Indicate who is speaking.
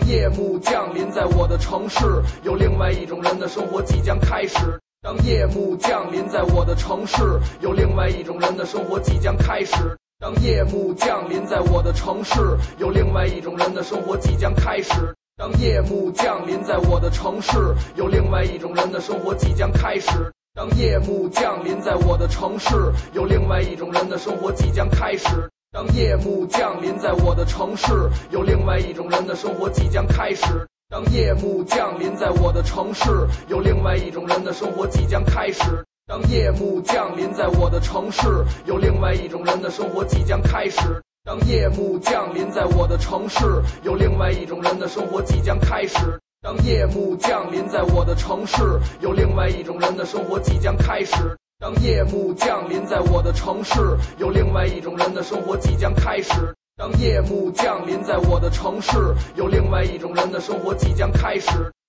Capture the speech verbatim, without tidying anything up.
Speaker 1: 夜幕降临在我的城市，有另外一种人的生活即将开始。当夜幕降临在我的城市，有另外一种人的生活即将开始。当夜幕降临在我的城市，有另外一种人的生活即将开始。当夜幕降临在我的城市，有另外一种人的生活即将开始。当夜幕降临在我的城市，有另外一种人的生活即将开始。当夜幕降临在我的城市，有另外一种人的生活即将开始。当夜幕降临在我的城市，有另外一种人的生活即将开始。当夜幕降临在我的城市，有另外一种人的生活即将开始。当夜幕降临在我的城市，有另外一种人的生活即将开始。当夜幕降临在我的城市，有另外一种人的生活即将开始。当夜幕降临在我的城市，有另外一种人的生活即将开始。当夜幕降临在我的城市，有另外一种人的生活即将开始。